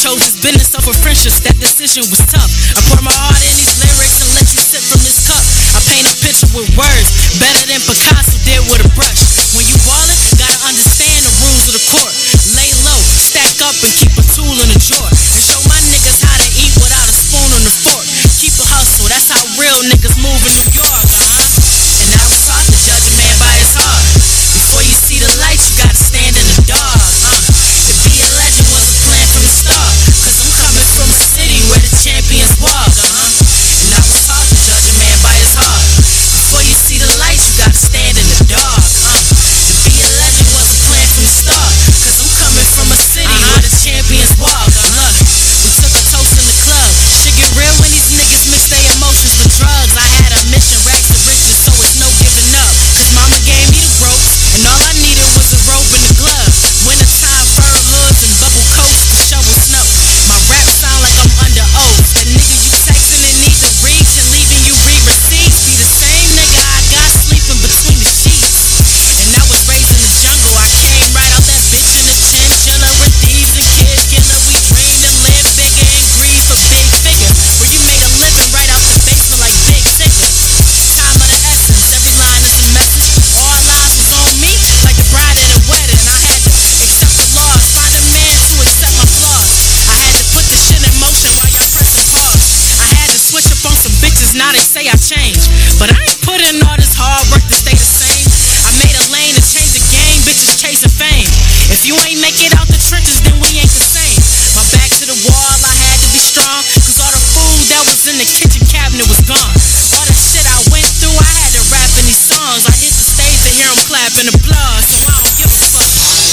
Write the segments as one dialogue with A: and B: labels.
A: chose his business over friendships. That decision was tough. I pour my heart in these lyrics and let you sip from this cup. I paint a picture with words better than Picasso did with a brush. When you ballin', gotta understand the rules of the court. Lay low, stack up and keep a tool in the drawer. And show my niggas how to eat without a spoon and a fork. Keep a hustle, that's how real niggas move in New York, And I was taught to judge a man by his heart. Before you see the light, you gotta stand in the dark, To be a legend was a plan from the start. Cause I'm coming from a city where the champions walk, And I was taught to judge a man by his heart. Before you see the light, you gotta stand in the dark, To be a legend was a plan from the start. Cause I'm coming from a city where the champions walk, Look, we took a toast in the club. Shit get real when these niggas mix their emotions with drugs. I had a mission, rags to riches, so it's no giving up. Cause mama gave me the ropes, and all I needed was a rope and a glove. Wintertime, fur hoods, and bubble coats to shovel snow. My rap sound like I'm under oath. The nigga you texting and need to reach and leaving you read receipts. Be the same nigga I got sleeping between the sheets. And I was raised in the jungle, I came right out that bitch in the chinchilla with thieves and kid killer. We dreamed and lived bigger and grieved for big figures. Where you made a living right out the basement like big sickers. Time of the essence, every line is a message. All lies was on me, like the bride at a wedding. I had to accept the loss, find a man to accept my flaws. I had to put the shit in motion while y'all pressing pause. I had to switch up on some bitches, now they say I changed. But I ain't put in all this hard work to stay the same. I made a lane to change the game, bitches chasing fame. If you ain't make it out the trenches, then we ain't the same. My back to the wall, I had to be strong. Cause all the food that was in the kitchen cabinet was gone. All the shit I went through, I had to rap in these songs. I hit the stage to hear them clap and applause, so I don't give a fuck.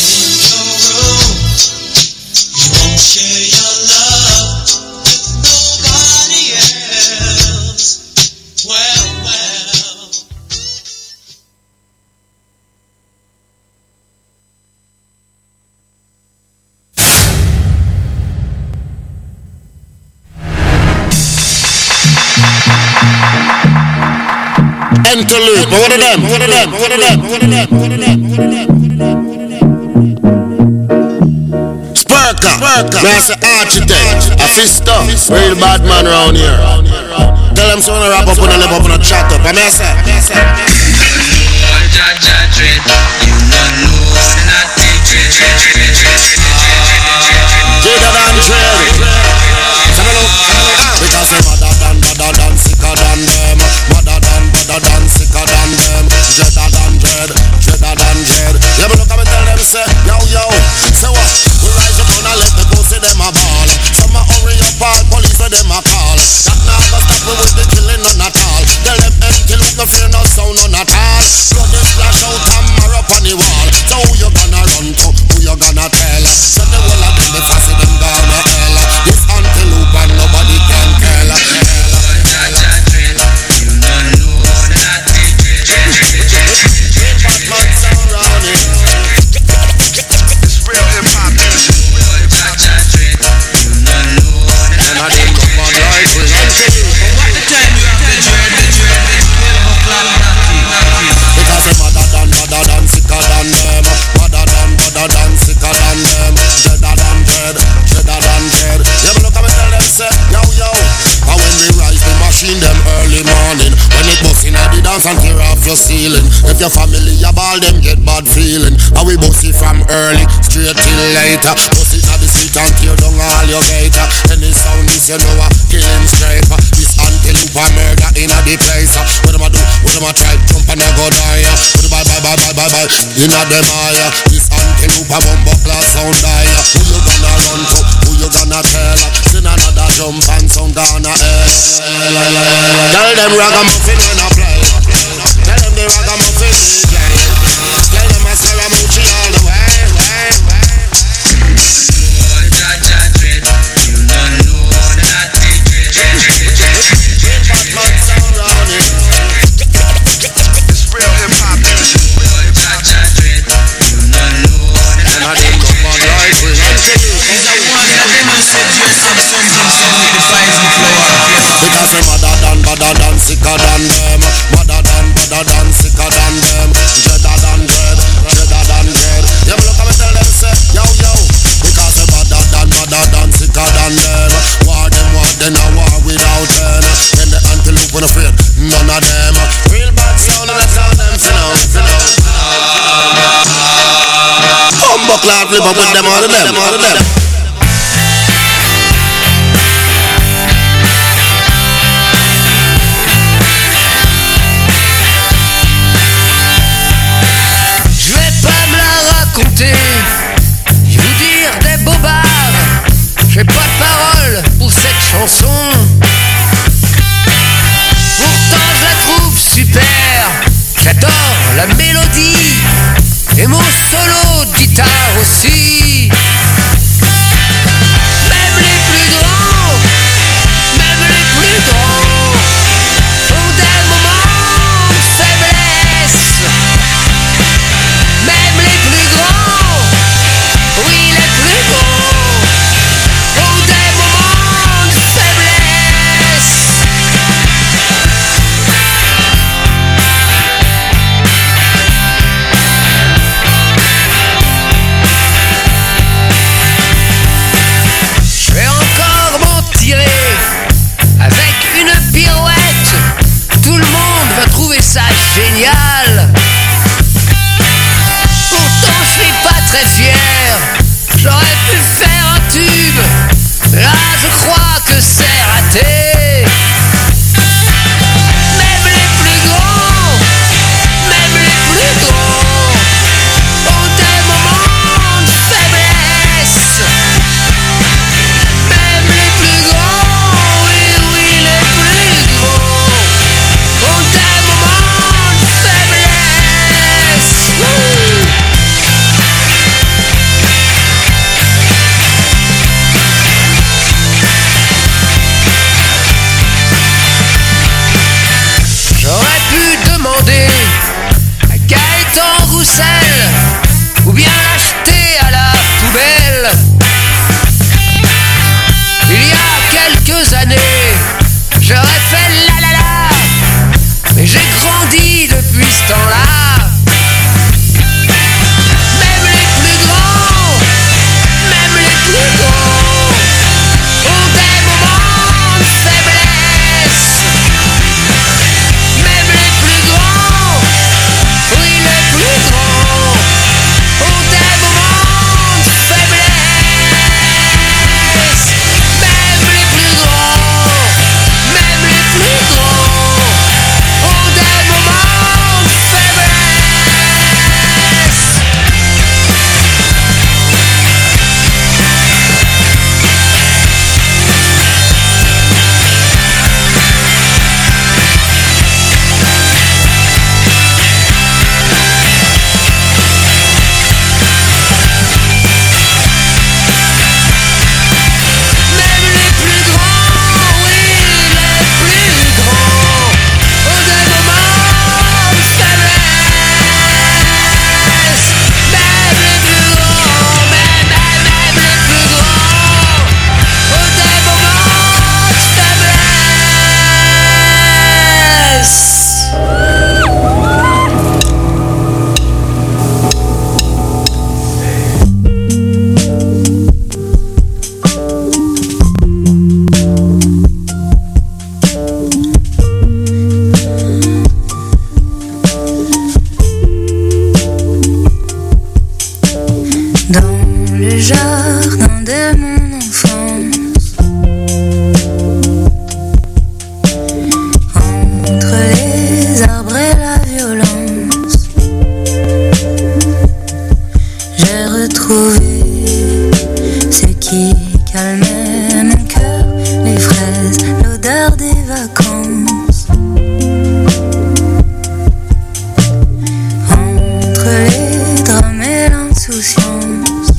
B: You won't share your love with nobody else. Well.
C: Interlude, but what of them? Spurka, man, say architect, a fister, real bad man around here. Tell them someone to wrap up on a lip up on a chat up, and I say, Jada than dread. Because I'm mother than sicker than them. Mother than sicker than them. Dreader than dread. Yeah, but look at me tell them say, yo, say what? We rise up and let the pussy them a ball. Some a hurry up all police for them a call. That now go stop me with the killing none at all. Tell them empty look no fear no sound none at all. Blood is splash out and mark up on the wall. So who you gonna run to? Who you gonna tell? So the whole of them the fussy them gonna hell. This antelope and nobody can kill.
B: It's real hip-hop music. And I didn't come on life with what the time you have the dread, because I'm mother than sicker than them. Mother than sicker than them. Dreader than dread. Yeah, but look at me tell them say, yo. And when we rise the machine them early morning, when it bust in the dance and tear off your ceiling. If your family a ball, them get bad feeling. And we bust it from early straight till later. Bust it at the street and tear down all your gator. Any sound this you know a killing straight. This antelope a murder in a the place. What them a do? What them a try? Jump and a go die. What them bye in a them eye. This antelope a bumbo class sound die. Who you gonna run to? Who you gonna tell? Send another jump and sound gonna tell them ragamuffin when I play. Tell them the ragamuffin DJ. Tell them I sell a moochie all the way. You don't know that Batman sound round it. It's real hip-hop music. And I didn't come on life with
D: Is that one that demonstrates yourself something so it defines the flow?
B: Because I'm mother than sicker than them. Mother than sicker than them. Dreader clad flip up with them all of them.
E: Je vais pas me la raconter, je vais vous dire des bobards. J'ai pas de parole pour cette chanson, pourtant je la trouve super. J'adore la mélodie et mon solo de guitare aussi. Même les plus grands ont des moments de faiblesse. Même les plus grands, oui les plus grands, ont des moments de faiblesse. Je vais encore m'en tirer avec une pirouette. Tout le monde va trouver ça génial. Pourtant je suis pas très fier. J'aurais pu faire un tube. Là je crois que c'est raté. Même les plus grands ont des moments de faiblesse. Même les plus grands, oui les plus grands, ont des moments de faiblesse. J'aurais pu demander à Gaëtan Roussel ou bien l'acheter à la poubelle. Il y a quelques années, j'aurais fait la la la, mais j'ai grandi depuis ce temps-là. Même les plus grands ont des moments de faiblesse. Même les plus grands, oui les plus grands, ont des moments de faiblesse. Même les plus grands ont des moments de faiblesse. Même les plus grands, oui les plus grands, ont des moments de faiblesse. Même les plus grands, même les plus grands, ont des moments de faiblesse. Dans le jardin de mon enfance, entre les arbres et la violence, j'ai retrouvé ce qui calmait mon cœur, les fraises, l'odeur des vacances. Entre les drames et l'insouciance,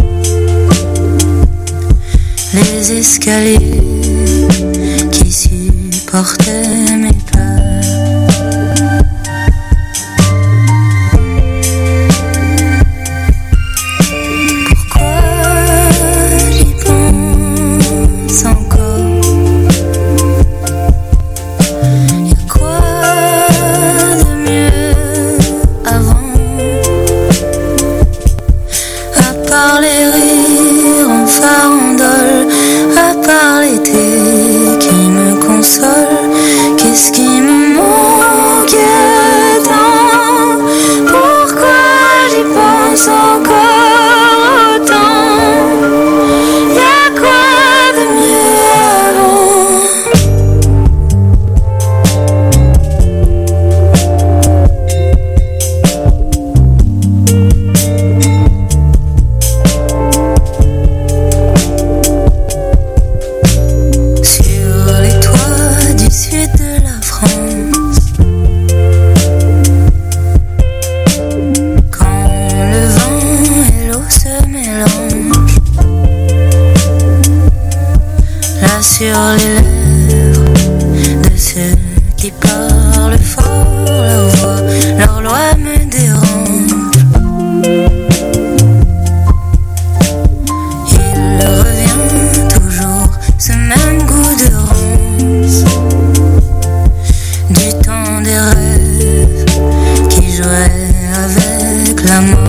E: les escaliers qui supportaient mes peurs. Pourquoi j'y pense encore? Y'a quoi de mieux avant? À part les rires en farandole, à part l'été qui me console,
F: sur les lèvres de ceux qui parlent fort. Leur voix, leur loi me dérange. Il revient toujours ce même goût de rance, du temps des rêves qui jouaient avec la mort.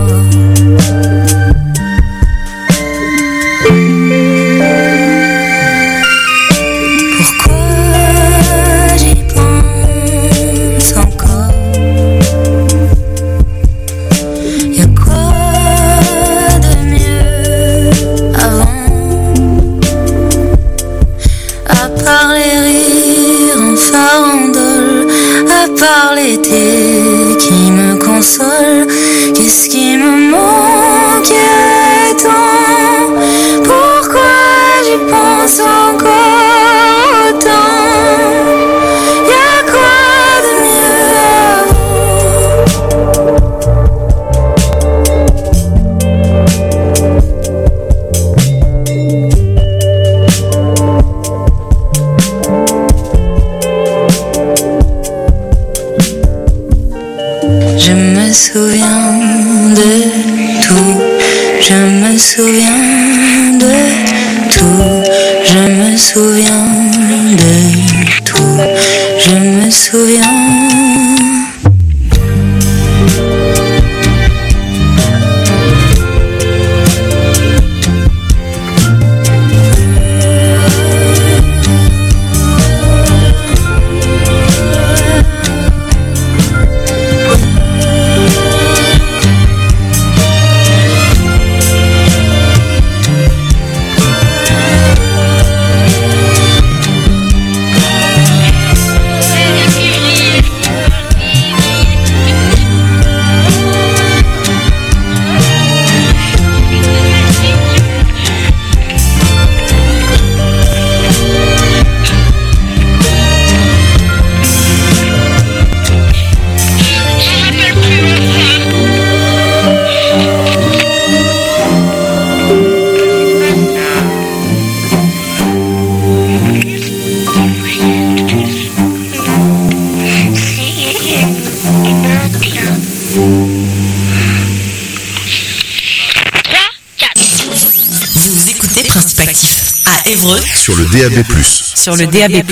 F: Par l'été qui me console, qu'est-ce qui me manquait tant? Pourquoi j'y pense encore autant? Y'a quoi de mieux Je me souviens de tout, je me souviens de tout, je me souviens de tout, je me souviens.
G: Sur le DAB+.
H: Sur le DAB+.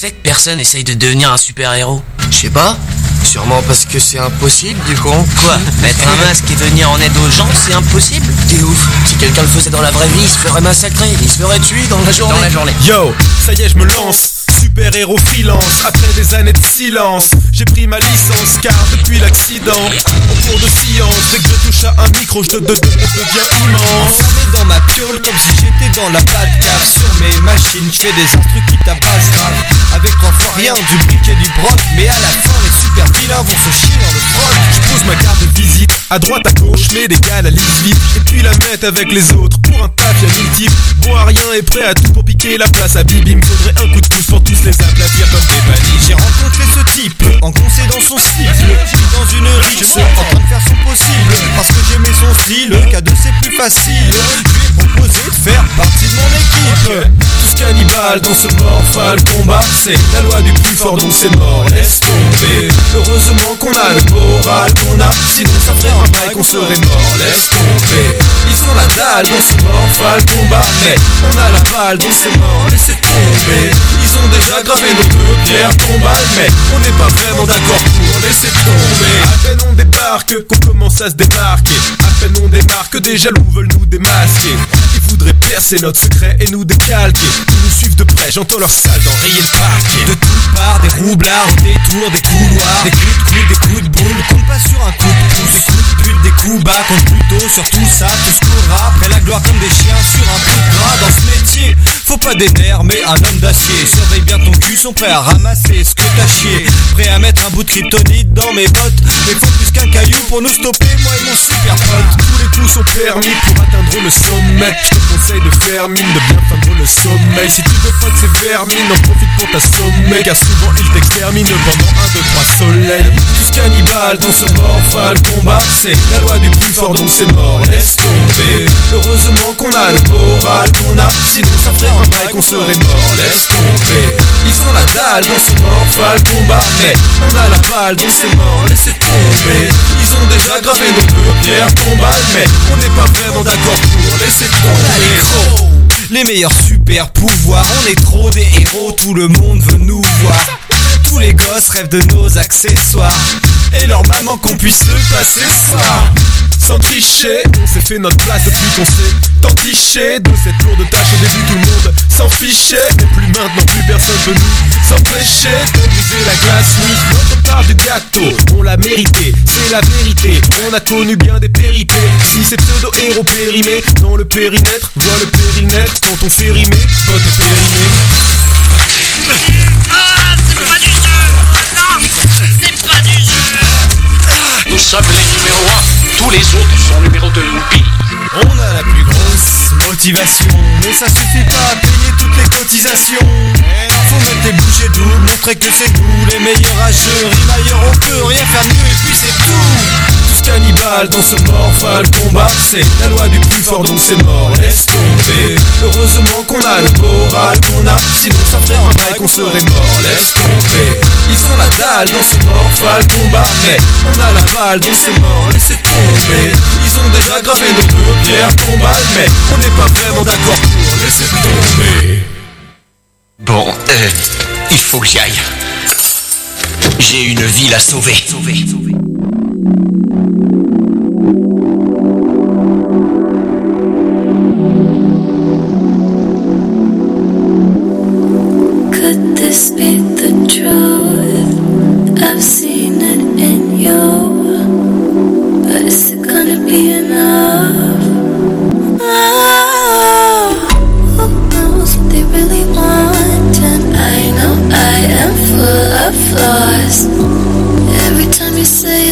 E: fait que personne essaye de devenir un super-héros?
G: Je sais pas. Sûrement parce que c'est impossible, du coup.
E: Quoi? Mettre un masque et venir en aide aux gens, c'est impossible?
G: T'es ouf. Si quelqu'un le faisait dans la vraie vie, il se ferait massacrer. Il se ferait tuer dans la journée.
H: Yo, ça y est, je me lance. Super-héros freelance, après des années de silence. J'ai pris ma licence car depuis l'accident, en cours de science, dès que je touche à un micro, je deviens immense. Enfermé dans ma piole comme si j'étais dans la Batcave. Sur mes machines, je fais des instrus qui tabassent grave. Avec parfois rien, du brick et du broc. Mais à la fin, les super vilains vont se chier dans le froc. Je pose ma carte de visite, à droite, à gauche, mais d'égal à vite. Et puis la mettre avec les autres pour un taf, y'a 1000 types. Bon à rien et prêt à tout pour piquer la place à Bibi. Me faudrait un coup de pouce pour tous les aplatir comme des bannis. J'ai rencontré ce type, engoncé dans son slip. Dans une riche, en train de faire son possible. Parce que j'aimais son style, le K2 c'est plus facile. Je lui ai proposé de faire partie de mon équipe. Tous cannibales dans ce morphal combat. C'est la loi du plus fort donc c'est mort, laisse tomber. Heureusement qu'on a le moral qu'on a. Sinon ça ferait un bail qu'on serait mort, laisse tomber. Ils ont la dalle dans ce morphal combat. Mais on a la balle donc c'est mort, laissez tomber. Ils ont déjà gravé nos deux pierres tombales. Mais on n'est pas vraiment d'accord pour laisser tomber. À peine on débarque qu'on commence à se démarquer. À peine on démarque, des jaloux veulent nous démasquer. Ils voudraient percer notre secret et nous décalquer. Ils nous suivent de près, j'entends leur salle d'enrayer le parquet. De toutes parts, des roublards au détour des couloirs. Des coups de coude, des coups de boule, compte pas sur un coup de pouce. Des coups de pute, des coups bas, compte plutôt sur tout ça. Tout ce courra après la gloire comme des chiens sur un coup de gras. Dans ce métier, faut pas des nerfs mais un homme d'acier. Surveille bien ton cul, sont prêts à ramasser ce que t'as chié. Prêt à mettre un bout de kryptonite dans mes bottes. Mais faut plus qu'un caillou pour nous stopper, moi et mon super pote. Tous les coups sont permis pour atteindre le sommet. Je te conseille de faire mine, de bien feindre le sommeil. Si tu veux pas de ces vermines, en profite pour t'assommer. Car souvent ils t'exterminent pendant 1, 2, 3 soleils. Tous cannibales dans ce morphal combat. C'est la loi du plus fort donc c'est mort, laisse tomber. Heureusement qu'on a le moral qu'on a. Sinon ça ferait un bail qu'on serait mort, laisse tomber. Ils ont la dalle dans ce morphal combat. Mais on a la balle donc c'est mort, laissez tomber. Ils ont déjà gravé nos deux pierres tombales. Mais on n'est pas vraiment d'accord pour laisser tomber. Les meilleurs super pouvoirs, on est trop des héros, tout le monde veut nous voir. Tous les gosses rêvent de nos accessoires et leur maman qu'on puisse se passer ça. Sans tricher, on s'est fait notre place depuis qu'on s'est entiché de cette lourde tâche. Au début tout le monde s'en fichait, mais plus maintenant, plus personne veut nous s'empêcher de briser la glace. Oui, notre part du gâteau, on l'a mérité, c'est la vérité. On a connu bien des péripéties. Si ces pseudo-héros périmés dans le périmètre, vois le périmètre quand on fait rimer, vote est périmé.
I: Ah, c'est pas du jeu! Non, c'est pas du jeu!
J: Nous sommes les numéros 1, tous les autres sont numéro 2 ou pire.
H: On a la plus grosse motivation, mais ça suffit pas à payer toutes les cotisations. Faut mettre les bouchées doubles, montrer que c'est nous les meilleurs à jeu. Rime ailleurs on peut rien faire mieux et puis c'est tout. Tous cannibales dans ce morphal combat. C'est la loi du plus fort donc c'est mort, laisse tomber. Heureusement qu'on a le moral qu'on a. Sinon ça ferait un bail qu'on serait mort, laisse tomber. Ils ont la dalle dans ce morphal combat. Mais on a la balle donc c'est mort, laissez tomber. Ils ont déjà gravé nos deux pierres tombales. Mais on n'est pas vraiment d'accord pour laisser tomber.
J: Bon, il faut que j'y aille. J'ai une ville à sauver.
F: Could this be the truth? I've seen it in you, but is it gonna be enough? Oh, who knows what they really want? And I know I am full of flaws. Every time you say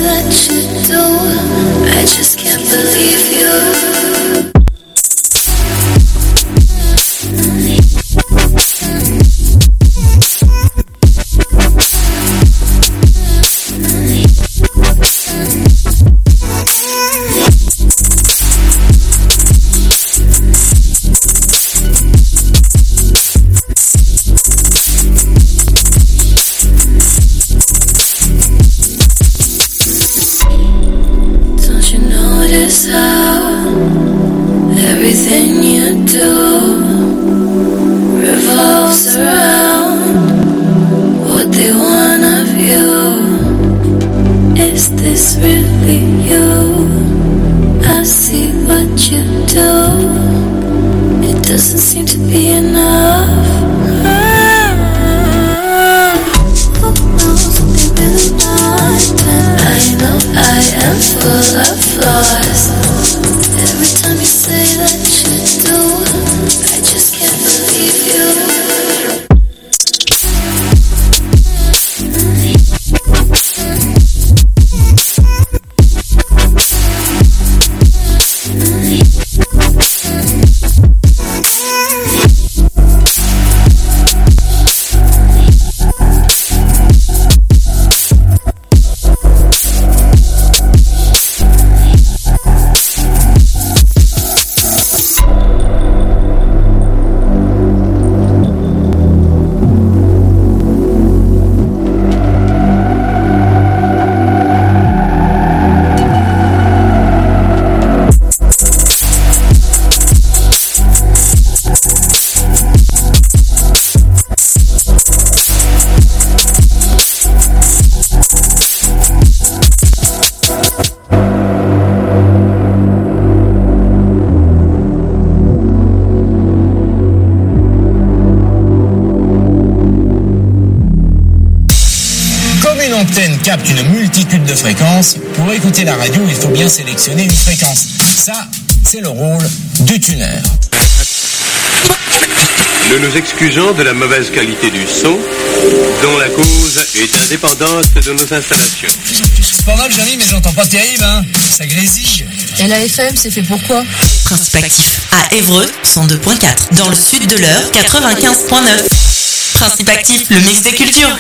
K: antenne capte une multitude de fréquences. Pour écouter la radio, il faut bien sélectionner une fréquence. Ça, c'est le rôle du tuner.
L: Nous nous excusons de la mauvaise qualité du son, dont la cause est indépendante de nos installations.
K: C'est pas mal, Johnny, mais j'entends pas terrible, hein. Ça grésille.
M: Et la FM, c'est fait pour quoi?
N: Principe actif. À Évreux, 102.4. Dans le sud de l'Eure, 95.9. Principe actif, le mix des cultures.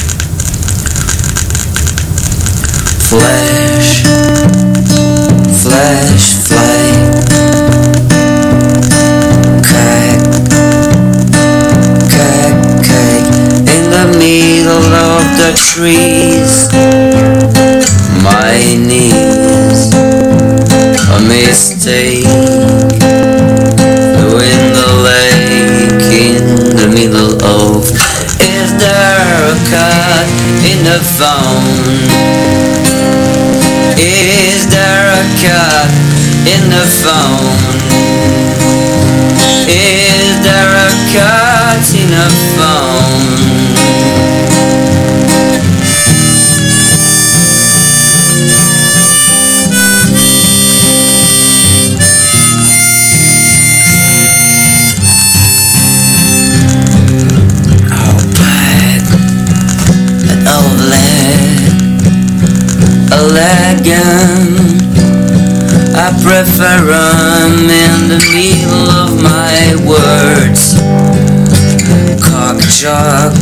O: Flash, flash, flame. In the middle of the trees, my knees, a mistake. In the lake, in the middle of, is there a cut in the phone? Is there a cut in the phone? Is there a cut in a phone? Oh, but an old leg, a legend. I prefer them in the middle of my words. Cock jock,